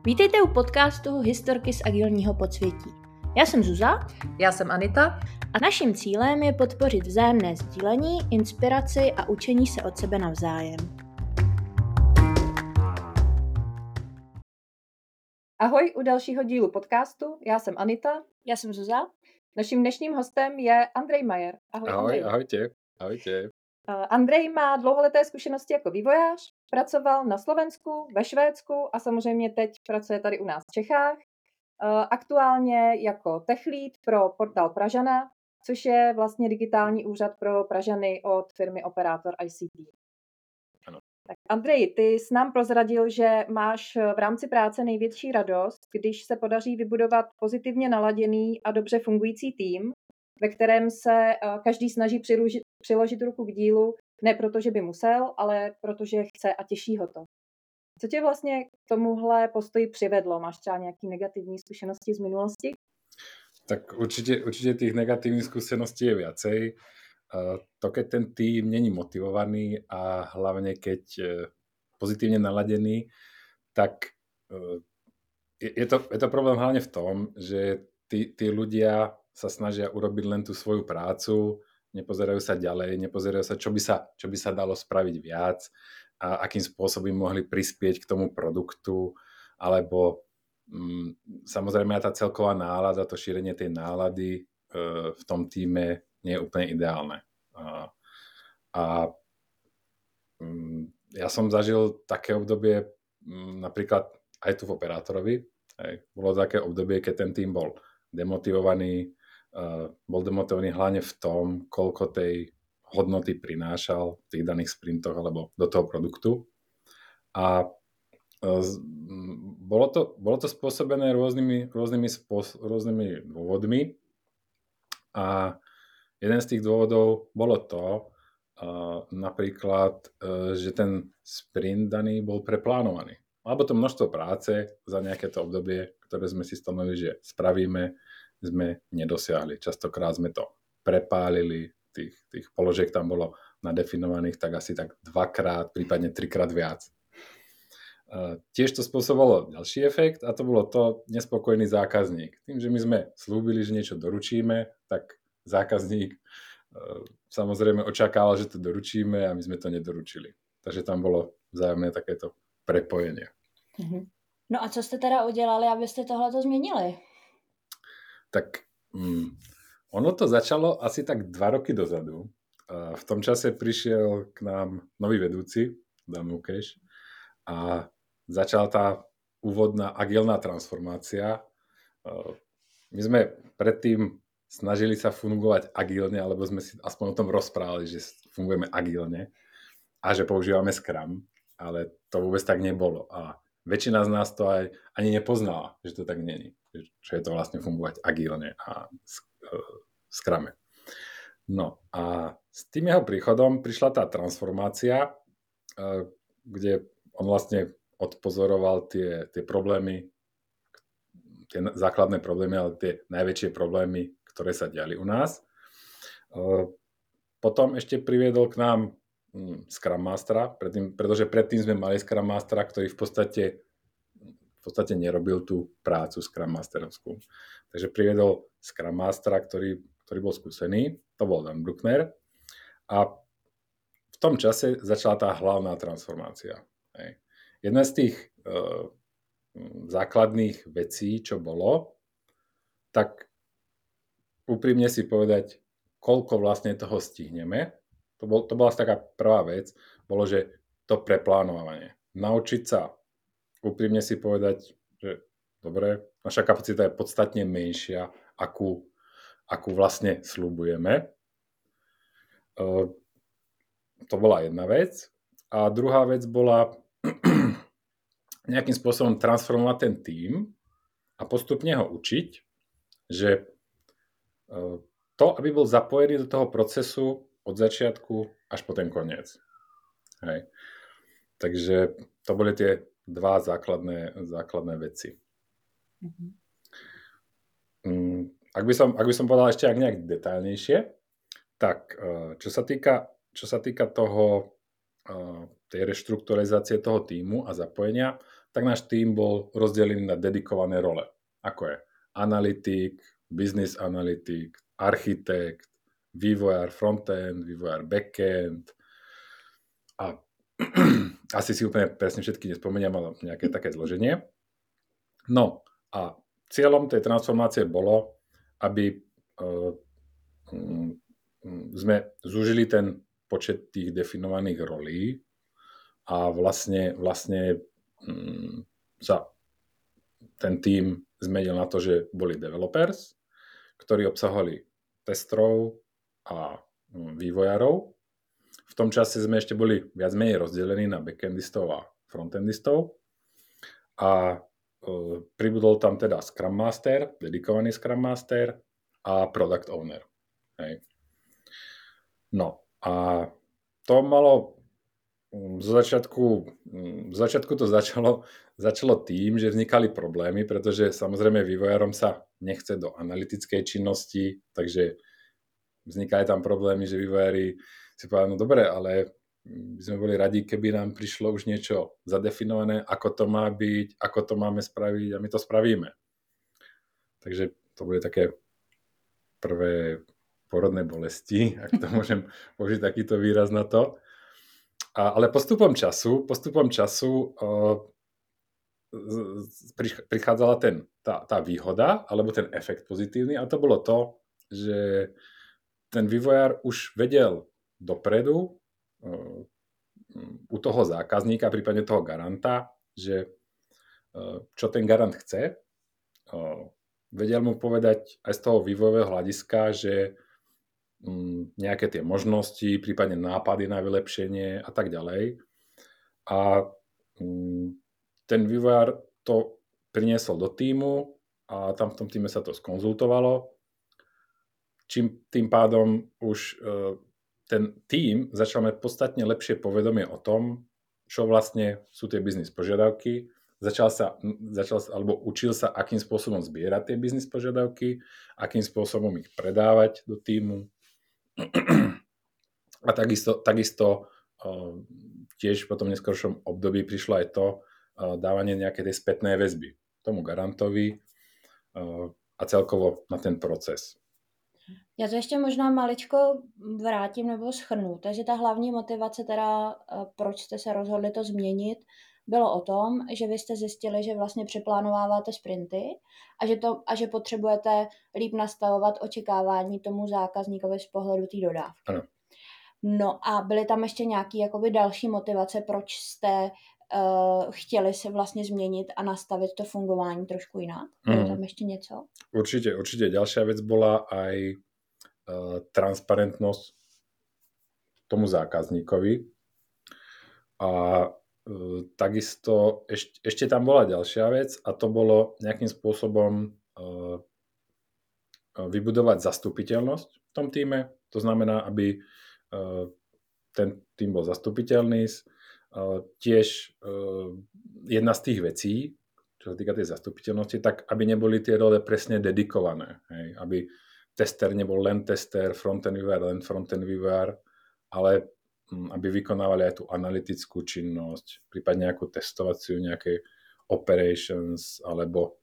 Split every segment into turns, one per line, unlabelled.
Vítejte u podcastu Historky z agilního podsvětí. Já jsem Zuza.
Já jsem Anita.
A naším cílem je podpořit vzájemné sdílení, inspiraci a učení se od sebe navzájem.
Ahoj u dalšího dílu podcastu. Já jsem Anita.
Já jsem Zuza.
Naším dnešním hostem je Andrej Majer.
Ahoj, ahojte.
Andrej má dlouholeté zkušenosti jako vývojář, pracoval na Slovensku, ve Švédsku a samozřejmě teď pracuje tady u nás v Čechách. Aktuálně jako tech lead pro portál Pražana, což je vlastně digitální úřad pro Pražany od firmy Operátor ICT.
Ano.
Tak Andrej, ty jsi nám prozradil, že máš v rámci práce největší radost, když se podaří vybudovat pozitivně naladěný a dobře fungující tým, ve kterém se každý snaží přiložit ruku k dílu, ne proto, že by musel, ale protože chce a těší ho to. Co tě vlastně k tomuhle postoji přivedlo? Máš třeba nějaké negativní zkušenosti z minulosti?
Tak určite tých negatívnych skúseností je viacej. To, keď ten tým není motivovaný a hlavne keď pozitívne naladený, tak je to problém hlavne v tom, že tí ľudia sa snažia urobiť len tú svoju prácu, nepozerajú sa ďalej, nepozerajú sa, čo by sa dalo spraviť viac a akým spôsobom mohli prispieť k tomu produktu, alebo samozrejme aj tá celková nálada, to šírenie tej nálady v tom tíme nie je úplne ideálne. Ja som zažil také obdobie napríklad aj tu v Operátorovi. Bolo také obdobie, keď ten tým bol demotivovaný, hlavne v tom, koľko tej hodnoty prinášal v tých daných sprintoch alebo do toho produktu. A bolo to spôsobené rôznymi dôvodmi. A jeden z tých dôvodov bolo to, napríklad, že ten sprint daný bol preplánovaný. Alebo to množstvo práce za nejaké to obdobie, ktoré sme si stanovili, že spravíme, sme nedosiahli. Častokrát sme to prepálili, tých položiek tam bolo nadefinovaných tak asi tak 2-krát, prípadne 3-krát viac. Tiež to spôsobilo ďalší efekt a to bolo to nespokojný zákazník. Tým, že my sme slúbili, že niečo doručíme, tak zákazník samozrejme očakával, že to doručíme a my sme to nedoručili. Takže tam bolo vzájomné takéto prepojenie.
No a co jste teda udělali, abyste tohleto změnili?
Tak ono to začalo asi tak 2 roky dozadu. V tom čase prišiel k nám nový vedúci, Dan Lukeš, a začala tá úvodná agilná transformácia. My sme predtým snažili sa fungovať agilne, alebo sme si aspoň o tom rozprávali, že fungujeme agilne a že používame Scrum, ale to vôbec tak nebolo. A väčšina z nás to aj ani nepoznala, že to tak není. Čo je to vlastne fungovať agilne a Scrume. No a s tým jeho príchodom prišla tá transformácia, kde on vlastne odpozoroval tie problémy, tie základné problémy, ale tie najväčšie problémy, ktoré sa diali u nás. Potom ešte priviedol k nám Scrum Mastera, pretože predtým sme mali Scrum Mastera, ktorý v podstate nerobil tú prácu Scrum Masterovskú. Takže priviedol Scrum Mastera, ktorý bol skúsený, to bol Dan Bruckner. A v tom čase začala tá hlavná transformácia. Jedna z tých základných vecí, čo bolo, tak úprimne si povedať, koľko vlastne toho stihneme. To bola taká prvá vec, bolo, že to preplánovanie. Naučiť sa úprimne si povedať, že dobre, naša kapacita je podstatne menšia, akú vlastne sľubujeme. To bola jedna vec. A druhá vec bola nejakým spôsobom transformovať ten tím a postupne ho učiť, že to, aby bol zapojený do toho procesu od začiatku až po ten koniec. Hej. Takže to boli tie 2 základné veci. Ak by som povedal ešte nejak detailnejšie, tak čo sa týka toho tej reštrukturalizácie toho tímu a zapojenia, tak náš tím bol rozdelený na dedikované role, ako je analytik, business analytik, architekt, vývojár frontend, vývojár backend a asi si úplne presne všetky nespomeniem, ale nejaké také zloženie. No a cieľom tej transformácie bolo, aby sme zúžili ten počet tých definovaných rolí a vlastne sa ten tím zmenil na to, že boli developers, ktorí obsahovali testrov a vývojárov. V tom čase sme ešte boli viac menej rozdelení na backendistov a frontendistov a pribudol tam teda Scrum Master, dedikovaný Scrum Master a Product Owner. Hej. No a to malo zo začiatku to začalo tým, že vznikali problémy, pretože samozrejme vývojárom sa nechce do analytickej činnosti, takže vznikali tam problémy, že vývojári si povedali, no dobre, ale by sme boli radi, keby nám prišlo už niečo zadefinované, ako to má byť, ako to máme spraviť a my to spravíme. Takže to bude také prvé porodné bolesti, ak to môžem použiť takýto výraz na to. Ale postupom času prichádzala tá výhoda, alebo ten efekt pozitívny, a to bolo to, že ten vývojár už vedel dopredu u toho zákazníka, prípadne toho garanta, že čo ten garant chce. Vedel mu povedať aj z toho vývojového hľadiska, že nejaké tie možnosti, prípadne nápady na vylepšenie a tak ďalej. A ten vývojár to priniesol do tímu a tam v tom týme sa to skonzultovalo. Tým pádom už ten tím začal mať podstatne lepšie povedomie o tom, čo vlastne sú tie biznis požiadavky. Učil sa, akým spôsobom zbierať tie biznis požiadavky, akým spôsobom ich predávať do tímu. A takisto tiež po tom neskoršom období prišlo aj to dávanie nejakej tej spätnej väzby tomu garantovi a celkovo na ten proces.
Já to ještě možná maličko vrátím nebo shrnu. Takže ta hlavní motivace teda, proč jste se rozhodli to změnit, bylo o tom, že vy jste zjistili, že vlastně přeplánováváte sprinty a že potřebujete líp nastavovat očekávání tomu zákazníkovi z pohledu té dodávky.
Ano.
No a byly tam ještě nějaké jakoby další motivace, proč jste chtěli se vlastně změnit a nastavit to fungování trošku jinak? Bylo tam ještě něco?
Určite. Ďalšia vec bola aj transparentnosť tomu zákazníkovi. A takisto ešte tam bola ďalšia vec a to bolo nejakým spôsobom vybudovať zastupiteľnosť v tom týme. To znamená, aby ten tým bol zastupiteľný. Tiež jedna z tých vecí, čo sa týka tej zastupiteľnosti, tak aby neboli tie role presne dedikované. Hej? Aby tester nebol len tester, frontend vývojár len frontend vývojár, ale aby vykonávali aj tú analytickú činnosť, prípadne nejakú testovaciu, nejaké operations alebo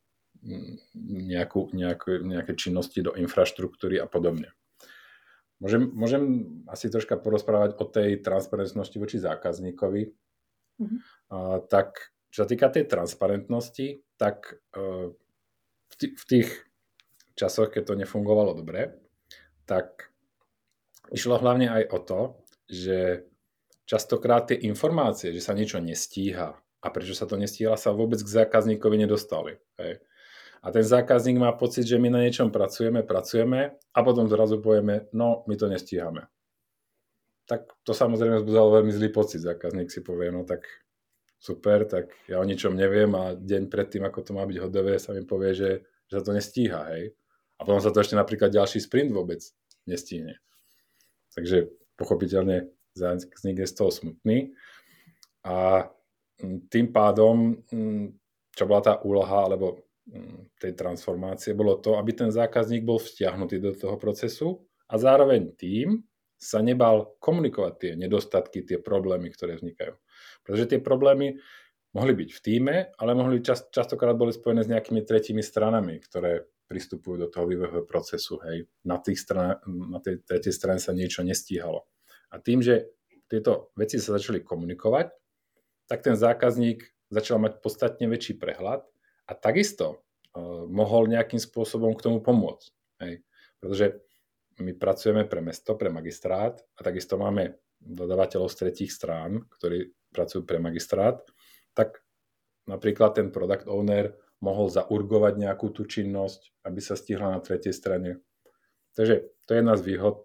nejaké činnosti do infraštruktúry a podobne. Môžem asi troška porozprávať o tej transparentnosti voči zákazníkovi. Tak, čo sa týka tej transparentnosti, tak v tých časoch, keď to nefungovalo dobre, tak išlo hlavne aj o to, že častokrát tie informácie, že sa niečo nestíha a prečo sa to nestíha, sa vôbec k zákazníkovi nedostali. Hej. A ten zákazník má pocit, že my na niečom pracujeme a potom zrazu povieme, no my to nestíhame. Tak to samozrejme vzbudzalo veľmi zlý pocit. Zákazník si povie, no tak super, tak ja o ničom neviem a deň predtým, ako to má byť hotové, sa mi povie, že sa to nestíha. Hej. A potom sa to ešte napríklad ďalší sprint vôbec nestíhne. Takže pochopiteľne zákazník je z toho smutný. A tým pádom, čo bola tá úloha, alebo tej transformácie, bolo to, aby ten zákazník bol vtiahnutý do toho procesu a zároveň tým sa nebal komunikovať tie nedostatky, tie problémy, ktoré vznikajú. Pretože tie problémy mohli byť v tíme, ale častokrát boli spojené s nejakými tretími stranami, ktoré pristupujú do toho vývojového procesu. Hej. Na tej tretej strane sa niečo nestíhalo. A tým, že tieto veci sa začali komunikovať, tak ten zákazník začal mať podstatne väčší prehľad a takisto mohol nejakým spôsobom k tomu pomôcť. Hej. Pretože my pracujeme pre mesto, pre magistrát a takisto máme dodávateľov z tretích strán, ktorí pracujú pre magistrát, tak napríklad ten product owner mohol zaurgovať nejakú tú činnosť, aby sa stihla na tretej strane. Takže to je jedna z výhod,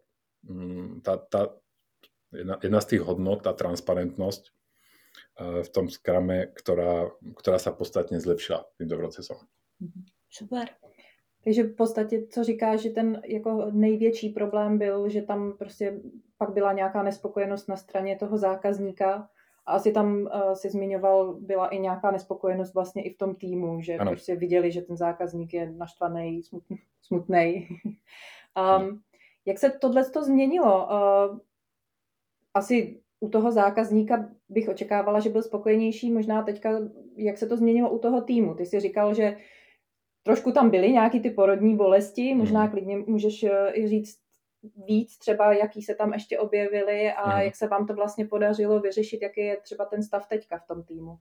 jedna z tých hodnot, tá transparentnosť v tom Scrume, ktorá sa podstatne zlepšila týmto procesom.
Super.
Takže v podstatě, co říkáš, že ten jako největší problém byl, že tam prostě pak byla nějaká nespokojenost na straně toho zákazníka a asi tam si zmiňoval, byla i nějaká nespokojenost vlastně i v tom týmu, že ano. Prostě viděli, že ten zákazník je naštvaný, smutnej. Jak se tohleto změnilo? Asi u toho zákazníka bych očekávala, že byl spokojenější, možná teďka, jak se to změnilo u toho týmu. Ty jsi říkal, že trošku tam byly nějaký ty porodní bolesti, možná klidně můžeš i říct víc třeba, jaký se tam ještě objevily a jak se vám to vlastně podařilo vyřešit, jaký je třeba ten stav teďka v tom týmu.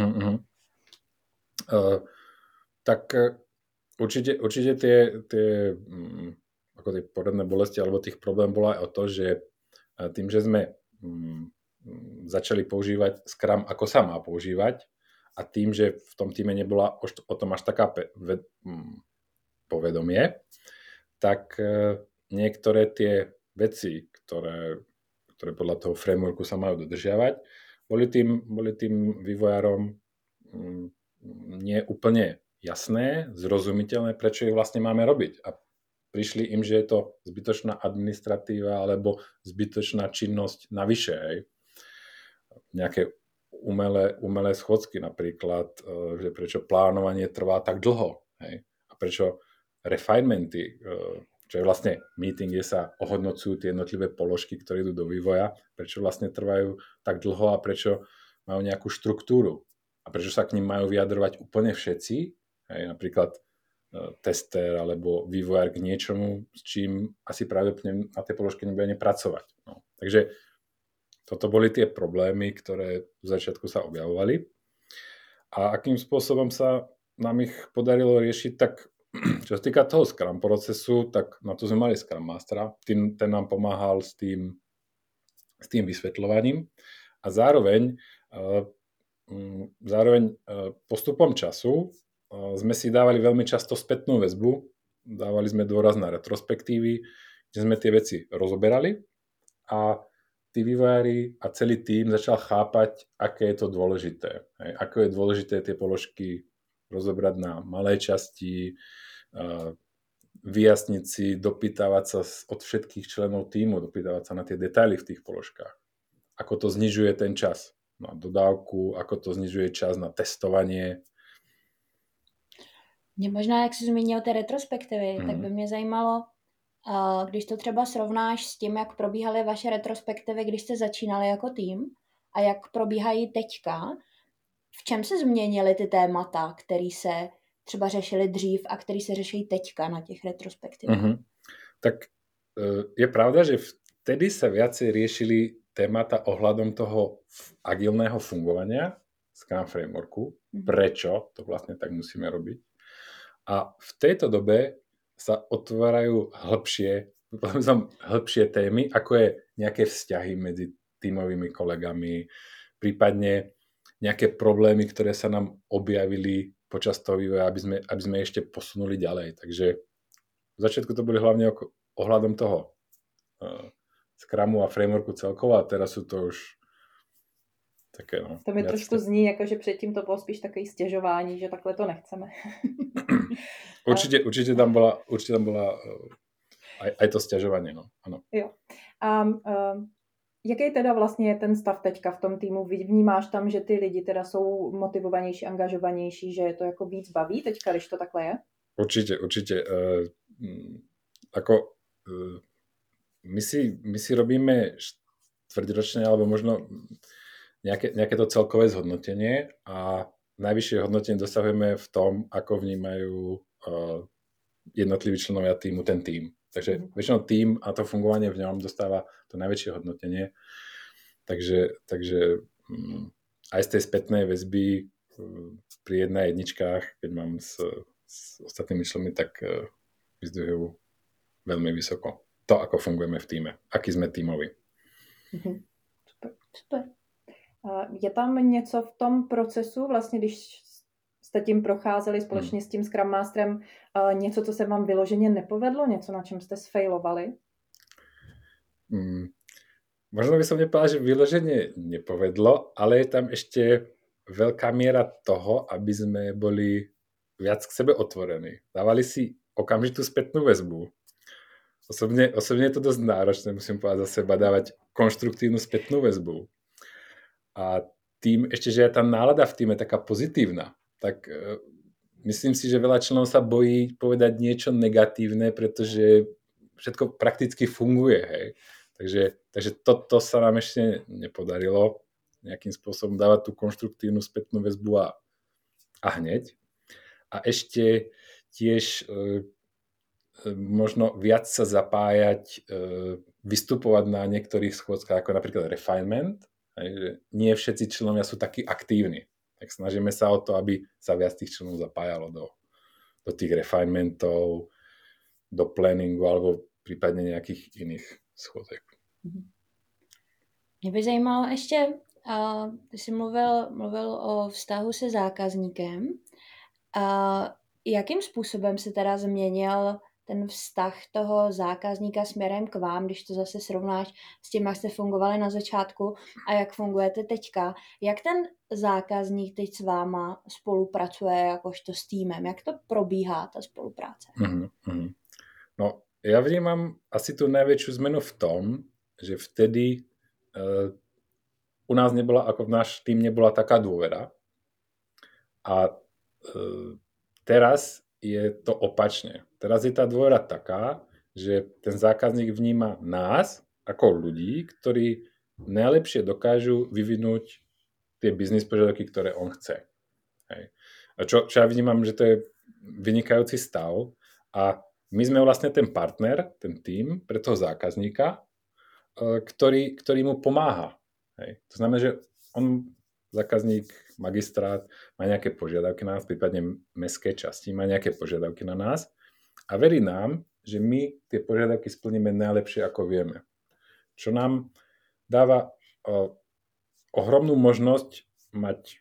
Tak určite tie ako tie porodné bolesti alebo tých problém bola aj o to, že tým, že sme začali používať Scrum, ako sa má používať, a tým, že v tom týme nebola o tom až taká povedomie, tak niektoré tie veci, ktoré podľa toho frameworku sa majú dodržiavať, boli tým vývojárom nie úplne jasné, zrozumiteľné, prečo ich vlastne máme robiť. A prišli im, že je to zbytočná administratíva alebo zbytočná činnosť navyše. Hej. Nejaké umelé schôdzky napríklad, že prečo plánovanie trvá tak dlho. Hej. A prečo refinementy, čo je vlastne meeting, kde sa ohodnocujú tie jednotlivé položky, ktoré idú do vývoja, prečo vlastne trvajú tak dlho a prečo majú nejakú štruktúru. A prečo sa k ním majú vyjadrovať úplne všetci, hej, napríklad tester alebo vývojár k niečomu, s čím asi pravdepodobne na tej položke nebude nepracovať. No. Takže toto boli tie problémy, ktoré v začiatku sa objavovali. A akým spôsobom sa nám ich podarilo riešiť, tak čo sa týka toho Scrum procesu, tak na to sme mali Scrum Mastera. Ten nám pomáhal s tým vysvetľovaním. A zároveň postupom času sme si dávali veľmi často spätnú väzbu, dávali sme dôraz na retrospektívy, kde sme tie veci rozoberali a tí vývojári a celý tím začal chápať, aké je to dôležité. Ako je dôležité tie položky rozobrať na malé časti, vyjasniť si, dopýtavať sa od všetkých členov tímu, dopýtavať sa na tie detaily v tých položkách. Ako to znižuje ten čas na dodávku, ako to znižuje čas na testovanie.
Mě možná, jak jsi zmínil ty retrospektivy, tak by mě zajímalo, když to třeba srovnáš s tím, jak probíhaly vaše retrospektivy, když jste začínali jako tým a jak probíhají teďka, v čem se změnily ty témata, které se třeba řešily dřív a které se řeší teďka na těch retrospektivách?
Tak je pravda, že vtedy sa viacej riešili témata ohľadom toho agilného fungovania Scrum Frameworku, prečo to vlastne tak musíme robiť. A v tejto dobe sa otvárajú hĺbšie témy, ako je nejaké vzťahy medzi tímovými kolegami, prípadne nejaké problémy, ktoré sa nám objavili počas toho vývoja, aby sme ešte posunuli ďalej. Takže v začiatku to boli hlavne ohľadom toho Scrumu a frameworku celkovo a teraz sú to už také, no.
To mi trošku zní, jako že předtím to bylo spíš takový stěžování, že takhle to nechceme.
Určite tam bola aj to sťažovanie, no. Ano.
Jo. A jaký teda vlastně je ten stav teďka v tom týmu? Vnímáš tam, že ty lidi teda jsou motivovanější, angažovanější, že je to jako víc baví teďka, když to takhle je?
Určite. my si robíme štvrťročne alebo možno nejaké to celkové zhodnotenie a najvyššie hodnotenie dosahujeme v tom, ako vnímajú jednotliví členovia týmu ten tým. Takže väčšinou tým a to fungovanie v ňom dostáva to najväčšie hodnotenie. Takže aj z tej spätnej väzby pri 1.1, keď mám s ostatnými členmi, tak vyzdvihujú veľmi vysoko to, ako fungujeme v týme, aký sme tímoví.
Super. Je tam něco v tom procesu, vlastně když jste tím procházeli společně s tím Scrum Masterem, něco, co se vám vyloženě nepovedlo, něco, na čem jste sfailovali?
Možno by som nepovedal, že vyloženie nepovedlo, ale je tam ešte veľká miera toho, aby sme boli viac k sebe otvorení. Dávali si okamžitú spätnú väzbu. Osobne je to dosť náročné, musím povedať za seba, dávať konštruktívnu spätnú väzbu. A tým ešte, že je tá nálada v týme taká pozitívna, tak myslím si, že veľa členov sa bojí povedať niečo negatívne, pretože všetko prakticky funguje, hej. Takže to sa nám ešte nepodarilo nejakým spôsobom dávať tú konštruktívnu spätnú väzbu a hneď. A ešte tiež možno viac sa zapájať, vystupovať na niektorých schôdzkach, ako napríklad refinement. Že nie všetci členovia sú takí aktívni. Tak snažíme sa o to, aby sa viac tých členov zapájalo do tých refinementov, do planningu alebo prípadne nejakých iných schôdzek.
Mě by zajímalo ještě, ty jsi mluvil o vztahu se zákazníkem. Jakým způsobem se teda změnil ten vztah toho zákazníka směrem k vám, když to zase srovnáš s tím, jak jste fungovali na začátku a jak fungujete teďka? Jak ten zákazník teď s váma spolupracuje jakožto s týmem? Jak to probíhá, ta spolupráce?
No, ja vnímam asi tú najväčšiu zmenu v tom, že vtedy u nás nebola, ako v náš tým nebola taká dôvera. A teraz je to opačne. Teraz je tá dôvera taká, že ten zákazník vníma nás ako ľudí, ktorí najlepšie dokážu vyvinúť tie biznis požiadavky, ktoré on chce. Hej. A čo ja vnímam, že to je vynikajúci stav a my sme vlastne ten partner, ten tím pre toho zákazníka, ktorý mu pomáha. Hej. To znamená, že zákazník, magistrát má nejaké požiadavky na nás, prípadne mestské časti má nejaké požiadavky na nás a verí nám, že my tie požiadavky splníme najlepšie, ako vieme. Čo nám dáva ohromnú možnosť mať,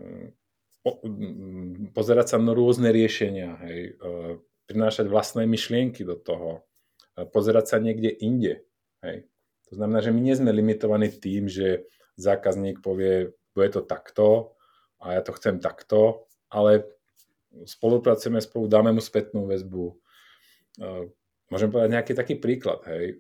pozerať sa na rôzne riešenia, hej, prinášať vlastné myšlienky do toho, pozerať sa niekde inde. Hej. To znamená, že my nie sme limitovaní tým, že zákazník povie, bude to takto a ja to chcem takto, ale spolupracujeme spolu, dáme mu spätnú väzbu. Môžem povedať nejaký taký príklad. Hej.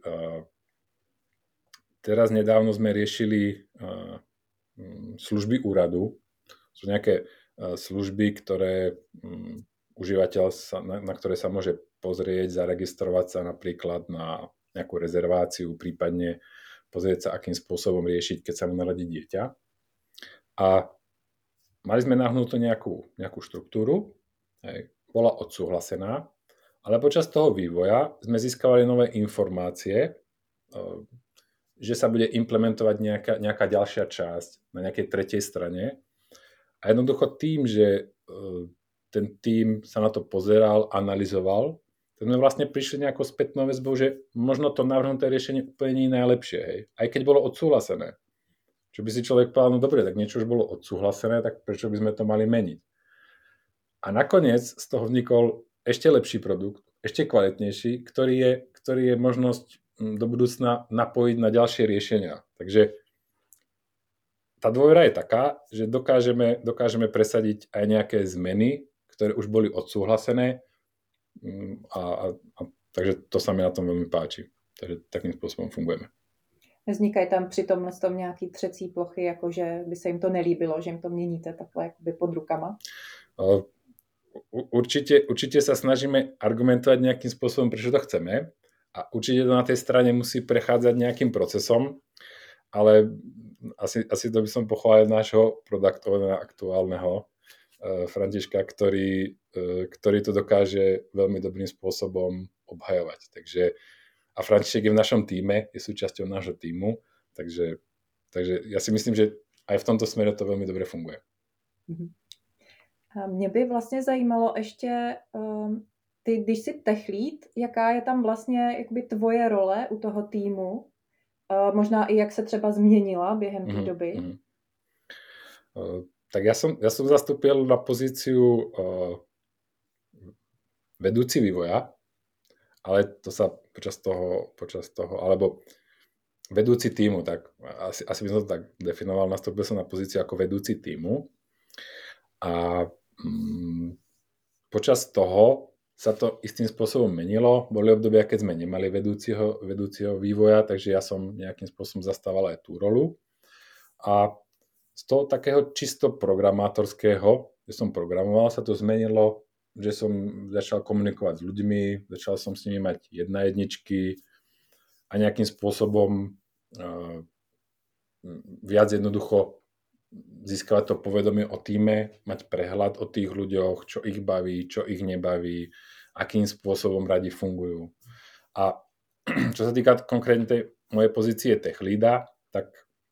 Teraz nedávno sme riešili služby úradu. Sú nejaké služby, ktoré užívateľ na ktoré sa môže pozrieť, zaregistrovať sa napríklad na nejakú rezerváciu, prípadne pozrieť sa, akým spôsobom riešiť, keď sa mu narodí dieťa. A mali sme nahnutú nejakú štruktúru, hej, bola odsúhlasená, ale počas toho vývoja sme získavali nové informácie, že sa bude implementovať nejaká ďalšia časť na nejakej tretej strane. A jednoducho tým, že ten tím sa na to pozeral, analyzoval, tak sme vlastne prišli nejakou spätnou väzbou, že možno to navrhnuté riešenie úplne nie je najlepšie, hej. Aj keď bolo odsúhlasené. Čo by si človek povedal, no dobre, tak niečo už bolo odsúhlasené, tak prečo by sme to mali meniť? A nakoniec z toho vznikol ešte lepší produkt, ešte kvalitnejší, ktorý je možnosť do budúcna napojiť na ďalšie riešenia. Takže tá dôvera je taká, že dokážeme presadiť aj nejaké zmeny, ktoré už boli odsúhlasené, takže to sa mi na tom veľmi páči. Takže takým spôsobom fungujeme.
Nevznikají tam při tomhle tom nějaký třecí plochy, jako že by se jim to nelíbilo, že jim to měníte takhle jakoby pod rukama?
Určite sa snažíme argumentovať nejakým spôsobom, prečo to chceme, A určite to na tej strane musí prechádzať nejakým procesom, ale asi to by som pochválil nášho product ownera aktuálneho, Františka, ktorý to dokáže veľmi dobrým spôsobom obhajovať. A František je v našom týme, je súčasťou nášho týmu, takže ja si myslím, že aj v tomto smere to veľmi dobre funguje.
A mě by vlastně zajímalo ještě, ty, když jsi tech lead, jaká je tam vlastně jakoby tvoje role u toho týmu? Možná i jak se třeba změnila během té doby?
Tak ja som zastúpil na pozíciu vedúci vývoja, ale to sa počas toho, alebo vedúci týmu, tak asi by som to tak definoval, nastúpil som na pozíciu ako vedúci týmu a počas toho sa to istým spôsobom menilo. Boli obdobia, keď sme nemali vedúciho vývoja, takže ja som nejakým spôsobom zastával aj tú rolu. A z toho takého čisto programátorského, že som programoval, sa to zmenilo, že som začal komunikovať s ľuďmi, začal som s nimi mať jedničky a nejakým spôsobom viac jednoducho získavať to povedomie o týme, mať prehľad o tých ľuďoch, čo ich baví, čo ich nebaví, akým spôsobom radi fungujú. A čo sa týka konkrétne tej mojej pozície tech leada, tak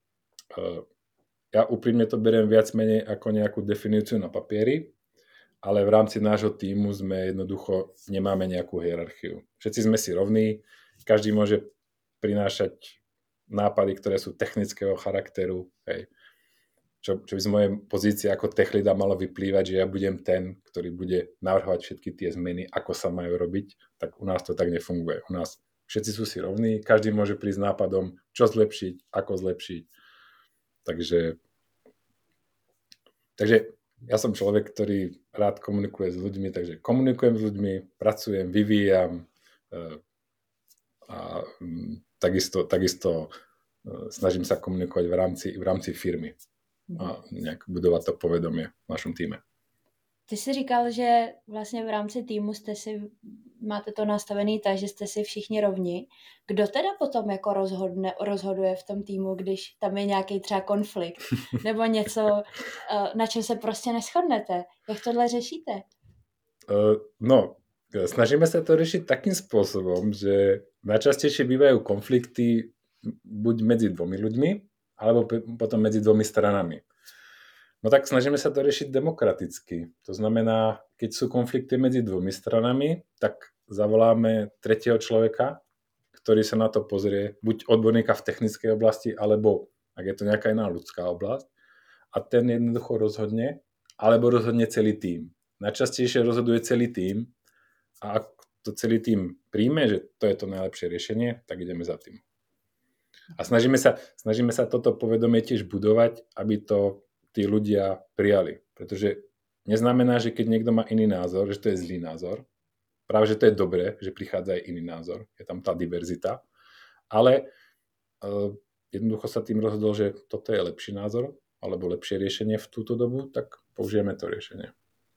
ja úprimne to beriem viac menej ako nejakú definíciu na papieri, ale v rámci nášho týmu nemáme nejakú hierarchiu. Všetci sme si rovní, každý môže prinášať nápady, ktoré sú technického charakteru, hej. Čo by z mojej pozície ako tech leada malo vyplývať, že ja budem ten, ktorý bude navrhovať všetky tie zmeny, ako sa majú robiť, tak u nás to tak nefunguje. U nás všetci sú si rovní, každý môže prísť s nápadom, čo zlepšiť, ako zlepšiť. Takže ja som človek, ktorý rád komunikuje s ľuďmi, takže komunikujem s ľuďmi, pracujem, vyvíjam a takisto snažím sa komunikovať v rámci firmy a nejak budovat to povedomie v našem týme.
Ty jsi říkal, že vlastně v rámci týmu máte to nastavený tak, že jste si všichni rovni. Kdo teda potom jako rozhoduje v tom týmu, když tam je nějaký třeba konflikt nebo něco, na čem se prostě neshodnete? Jak tohle řešíte?
Snažíme sa to riešiť takým spôsobom, že najčastejšie bývajú konflikty buď medzi dvomi ľuďmi, alebo potom medzi dvomi stranami. No tak snažíme sa to riešiť demokraticky. To znamená, keď sú konflikty medzi dvomi stranami, tak zavoláme tretieho človeka, ktorý sa na to pozrie, buď odborníka v technickej oblasti, alebo ak je to nejaká iná ľudská oblasť, a ten jednoducho rozhodne, alebo rozhodne celý tím. Najčastejšie rozhoduje celý tím a ak to celý tím príjme, že to je to najlepšie riešenie, tak ideme za tým. A snažíme sa toto povedomie tiež budovať, aby to tí ľudia prijali. Pretože neznamená, že keď niekto má iný názor, že to je zlý názor. Práve, že to je dobré, že prichádza aj iný názor. Je tam tá diverzita. Ale jednoducho sa tým rozhodol, že toto je lepší názor alebo lepšie riešenie v túto dobu, tak použijeme to riešenie.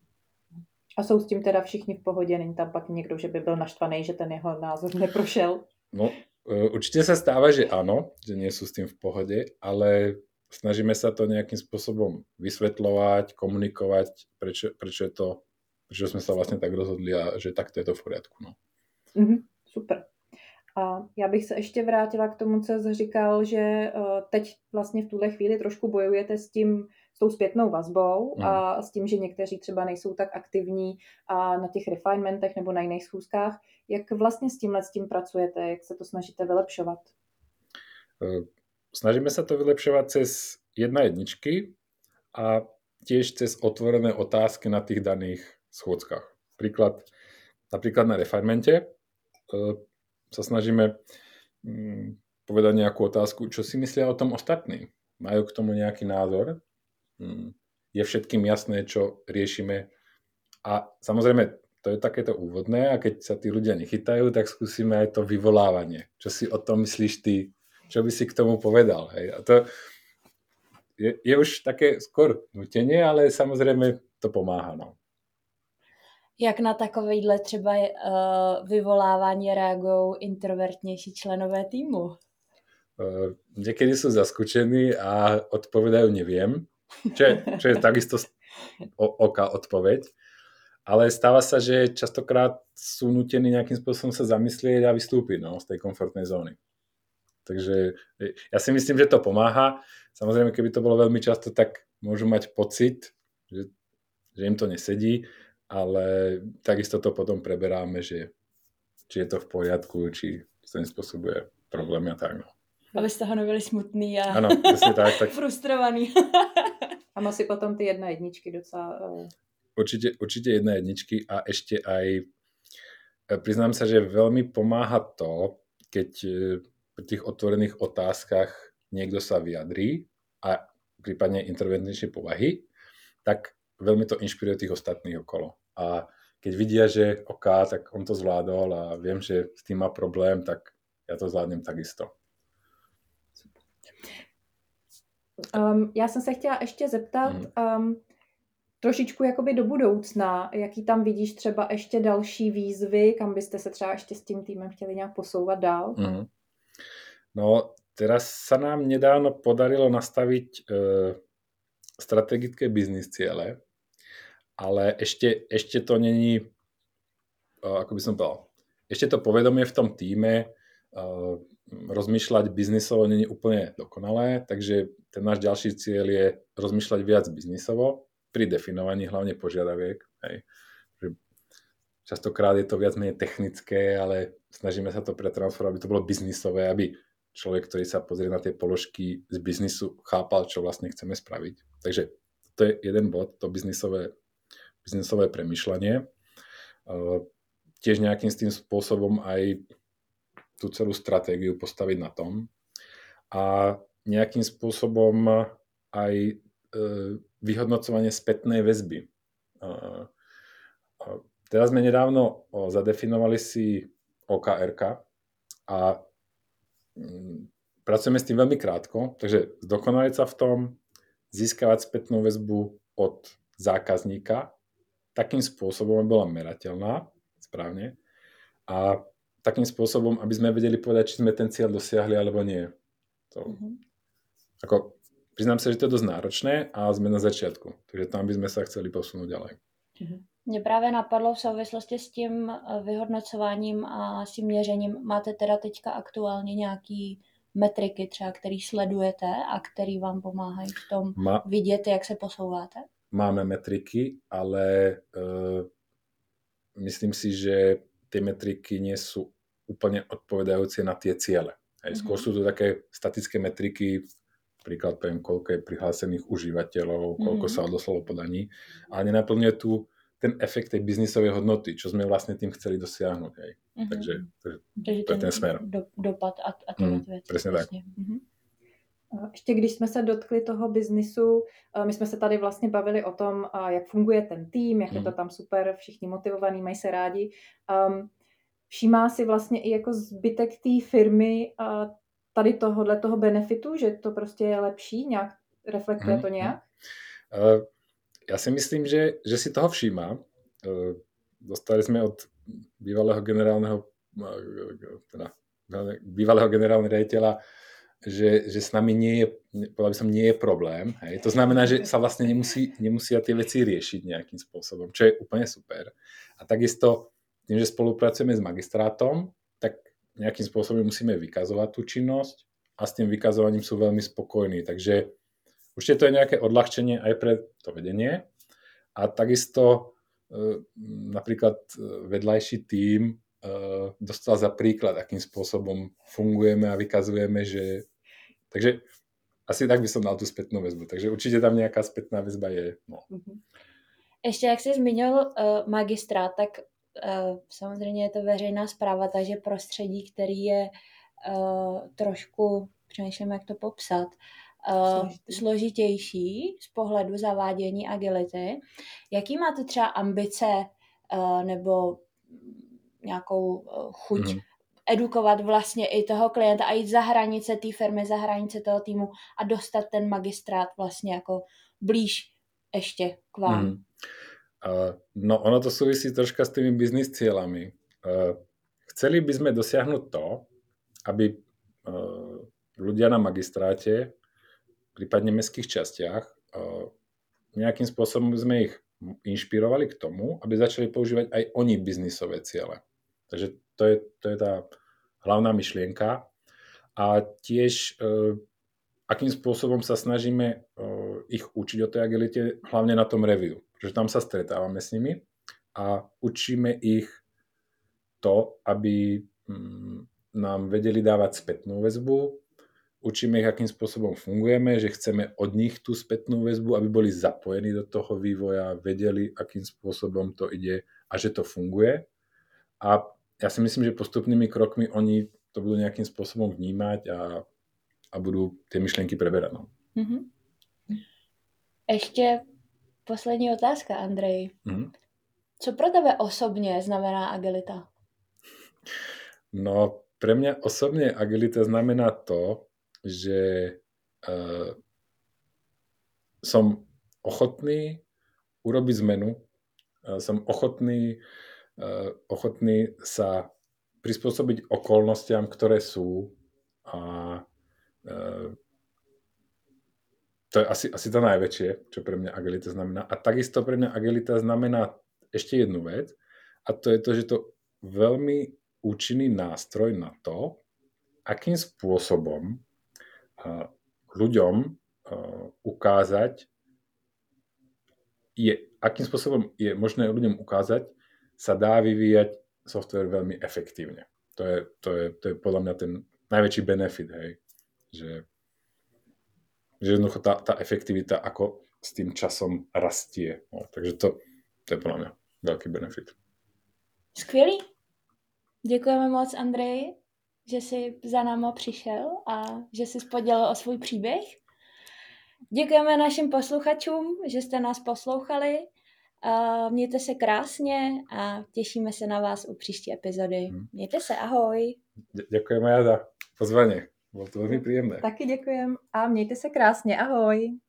A jsou s tím teda všichni v pohodě? Není tam pak někdo, že by byl naštvaný, že ten jeho názor neprošel?
No, určite sa stáva, že áno, že nie sú s tým v pohode, ale snažíme sa to nejakým spôsobom vysvetľovať, komunikovať, prečo sme sa vlastne tak rozhodli a že takto je to v poriadku. No.
Super. A já bych se ještě vrátila k tomu, co jsi říkal, že teď vlastně v tuhle chvíli trošku bojujete s tou zpětnou vazbou a s tím, že někteří třeba nejsou tak aktivní a na těch refinementech nebo na jiných schůzkách. Jak vlastně s tím pracujete? Jak se to snažíte vylepšovat?
Snažíme sa to vylepšovať cez jedničky a tiež cez otvorené otázky na tých daných schôdzkach. Napríklad na refinemente sa snažíme povedať nejakú otázku, čo si myslia o tom ostatní. Majú k tomu nejaký názor? Je všetkým jasné, čo riešime? A samozrejme, to je takéto úvodné a keď sa tí ľudia nechytajú, tak skúsime aj to vyvolávanie. Čo si o tom myslíš ty? Čo by si k tomu povedal? Hej? A to je už také skôr nutenie, ale samozrejme to pomáha. No.
Jak na takovýhle třeba vyvolávání reagují introvertnější členové týmu?
Niekedy sú zaskočení a odpovedajú neviem, čo je takisto oka odpoveď, ale stáva sa, že častokrát sú nutení nejakým spôsobom sa zamyslieť a vystúpiť z tej komfortnej zóny. Takže ja si myslím, že to pomáha. Samozrejme, keby to bolo veľmi často, tak môžu mať pocit, že im to nesedí, ale takisto to potom preberáme, že či je to v poriadku, či to nespôsobuje problémy a tak.
Aby z toho nebyli smutný a
ano, tak.
frustrovaný.
A si potom ty 1-1 docela...
Určite 1-1 a ešte aj priznám sa, že veľmi pomáha to, keď pri tých otvorených otázkach niekto sa vyjadrí a prípadne interventnejšie povahy, tak veľmi to inšpiruje tých ostatných okolo. A keď vidia, že tak on to zvládol a viem, že s tým má problém, tak ja to zvládnem takisto.
Já jsem se chtěla ještě zeptat trošičku jakoby do budoucna, jaký tam vidíš třeba ještě další výzvy, kam byste se třeba ještě s tím týmem chtěli nějak posouvat dál?
No, teraz sa nám nedávno podarilo nastaviť strategické biznis ciele, ale ešte to není, ako by som povedal, ešte to povedomie v tom týme rozmýšľať biznisovo není úplne dokonalé, takže ten náš ďalší cieľ je rozmýšľať viac biznisovo pri definovaní hlavne požiadaviek. Hej. Častokrát je to viac menej technické, ale snažíme sa to pretransformovať, aby to bolo biznisové, aby človek, ktorý sa pozrie na tie položky z biznisu, chápal, čo vlastne chceme spraviť. Takže to je jeden bod, to biznisové premýšľanie. Tiež nejakým s tým spôsobom aj tú celú stratégiu postaviť na tom a nejakým spôsobom aj vyhodnocovanie spätnej väzby. Teraz sme nedávno zadefinovali si OKR-ka a pracujeme s tým veľmi krátko, takže zdokonaliť sa v tom, získavať spätnú väzbu od zákazníka takým spôsobom, aby bola merateľná, správne, a takým spôsobom, aby sme vedeli povedať, či sme ten cieľ dosiahli, alebo nie. Priznám sa, že to je dosť náročné a sme na začiatku. Takže tam by sme sa chceli posunúť ďalej.
Mě právě napadlo v souvislosti s tím vyhodnocováním a s tím měřením. Máte teda teďka aktuálně nějaký metriky třeba, který sledujete a který vám pomáhají v tom vidět, jak se posouváte?
Máme metriky, ale myslím si, že tie metriky nie sú úplne odpovedajúce na tie ciele. Skôr sú to také statické metriky, príklad poviem, koľko je prihlásených užívateľov, koľko sa odoslalo podaní, ale nenaplňuje tu ten efekt tej biznisovej hodnoty, čo sme vlastne tým chceli dosiahnuť. Takže to je ten smer.
Dopad a tyhle věci.
Presne tak.
Ještě když jsme se dotkli toho biznisu, my jsme se tady vlastně bavili o tom, jak funguje ten tým, jak je to tam super, všichni motivovaní, mají se rádi. Všímá si vlastně i jako zbytek té firmy tady toho benefitu, že to prostě je lepší, nějak reflektuje to nějak?
Ja si myslím, že si toho všíma. Dostali sme od bývalého generálneho riaditeľa, že s nami nie je problém. Hej. To znamená, že sa vlastne nemusia tie veci riešiť nejakým spôsobom, čo je úplne super. A takisto tým, že spolupracujeme s magistrátom, tak nejakým spôsobom musíme vykazovať tú činnosť a s tým vykazovaním sú veľmi spokojní. Takže určite to je nejaké odľahčenie aj pre to vedenie. A takisto napríklad vedľajší tím dostal za príklad, akým spôsobom fungujeme a vykazujeme, že... Takže asi tak by som dal tú spätnú väzbu. Takže určite tam nejaká spätná väzba je. No.
Ještě jak jsi zmínil magistrát, tak samozřejmě je to veřejná správa, takže prostředí, který je trošku, přemýšlím, jak to popsat, složitější z pohledu zavádění agility. Jaký máte třeba ambice nebo nějakou chuť edukovat vlastně i toho klienta a jít za hranice té firmy, za hranice toho týmu a dostat ten magistrát vlastně jako blíž ještě k vám?
No ono to súvisí troška s tými biznis cieľami. Chceli by sme dosiahnuť to, aby ľudia na magistráte, prípadne mestských častiach, nejakým spôsobom sme ich inšpirovali k tomu, aby začali používať aj oni biznisové ciele. Takže to je tá hlavná myšlienka. A tiež akým spôsobom sa snažíme ich učiť o tej agilite, hlavne na tom review. Pretože tam sa stretávame s nimi a učíme ich to, aby nám vedeli dávať spätnú väzbu, učíme ich, akým spôsobom fungujeme, že chceme od nich tú spätnú väzbu, aby boli zapojení do toho vývoja, vedeli, akým spôsobom to ide a že to funguje. A ja si myslím, že postupnými krokmi oni to budú nejakým spôsobom vnímať a budú tie myšlienky preberať. No.
Mm-hmm. Ještě poslední otázka, Andrej.
Mm-hmm.
Co pro tebe osobně znamená agilita?
No, pre mňa osobne agilita znamená to, že som ochotný urobiť zmenu, som ochotný sa prispôsobiť okolnostiam, ktoré sú a to je asi to najväčšie, čo pre mňa agilita znamená. A takisto pre mňa agilita znamená ešte jednu vec a to je to, že to veľmi účinný nástroj na to, akým spôsobom ľuďom ukázať, akým spôsobom je možné ľuďom ukázať, sa dá vyvíjať software veľmi efektívne. To je podľa mňa ten najväčší benefit, hej. Že jednoducho tá efektivita ako s tým časom rastie. No, takže to je podľa mňa veľký benefit.
Skvělý. Děkujeme moc, Andrej, že jsi za náma přišel a že jsi podělil o svůj příběh. Děkujeme našim posluchačům, že jste nás poslouchali. Mějte se krásně a těšíme se na vás u příští epizody. Mějte se, ahoj.
Ďakujeme ja za pozvanie. Bolo to veľmi príjemné.
Taky děkujem a mějte se krásně, ahoj.